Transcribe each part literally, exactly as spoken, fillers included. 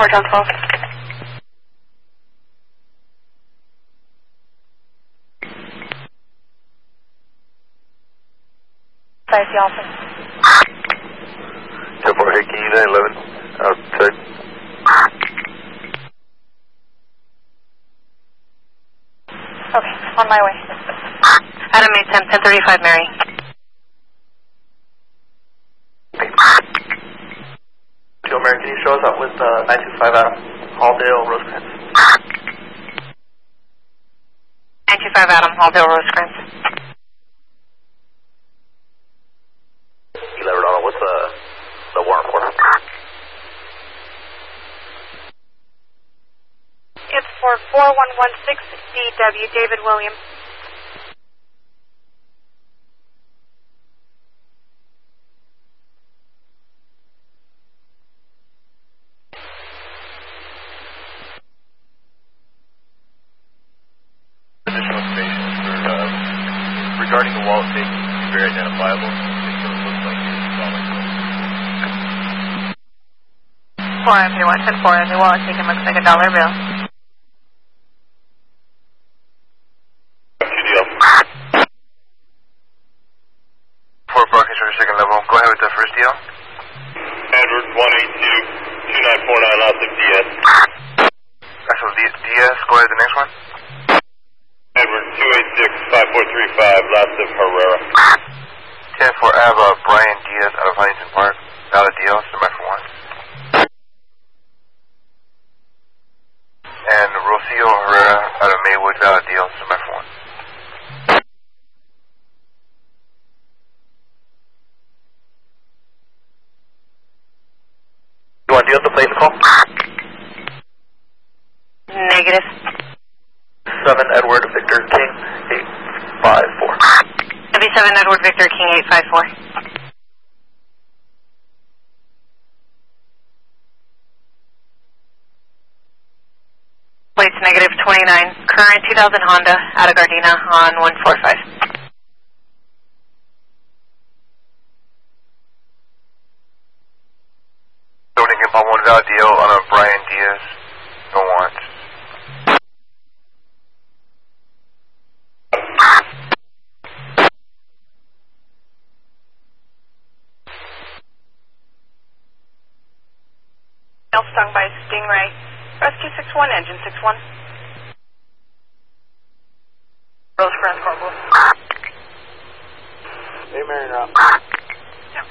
four John twelve. Five the office. ten four, hey, can you nine eleven outside? Okay, on my way. Adam eight ten, ten thirty-five, Mary. Joe Mary, can you show us up with uh, nine two five Adam, Halldale, Rosecrans? nine two five Adam, Halldale, Rosecrans. eleven Donald, what's the, the warrant for? It's for four one one six D W, David William. Additional information for, uh, regarding the wallet taking, it's very identifiable. It sort of looks like it's dollar bill. four M P one ten four, the wallet taken looks like a dollar bill. Two deal. Fort Brockings for second level. Go ahead with the first deal. Edward one eight two, two nine four nine, lots of D S. That's what D S. Go ahead, the next one. Edward two eight six, five four three five, lots of Herrera. ten four, I have uh, Brian Diaz out of Huntington Park. Valid deal, somebody for one. And Rocio Herrera out of Maywood, valid deal, somebody for one. You want to deal with the plate call? Negative. seven Edward Victor King, eight five four. W seven Edward Victor King eight five four. Plates negative twenty-nine. Current two thousand Honda out of Gardena on one four five. Loading him on one valid deal on a Brian Diaz. No warrants. Stung by Stingray. Rescue six one, engine six one. Rosecrans, Corporal. Hey, Mary, you're up. Yep.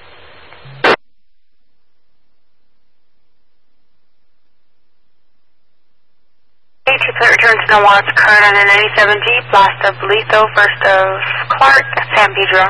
Eight triplet returns to no warrants. Current on an ninety-seven Jeep. Last of Letho, first of Clark, San Pedro.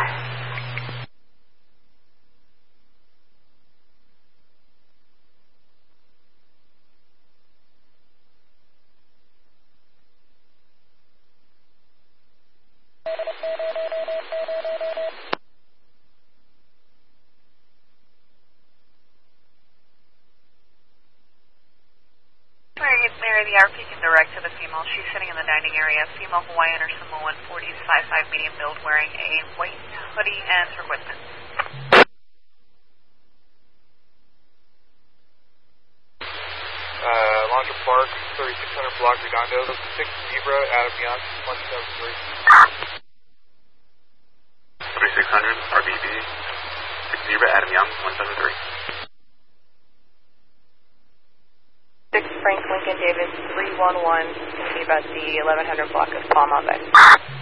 Mary, the R P can direct to the female. She's sitting in the dining area. Female Hawaiian or Samoan, forty to five five, medium build, wearing a white hoodie and turquoise pants. Uh, Alondra Park, thirty-six hundred block Redondo, six Zebra, Adam Young, one seven three. thirty-six hundred, R B B, six Zebra, Adam Young, one seven three. six Frank Lincoln Davis, three one one, going to be about the eleven hundred block of Palm Bay.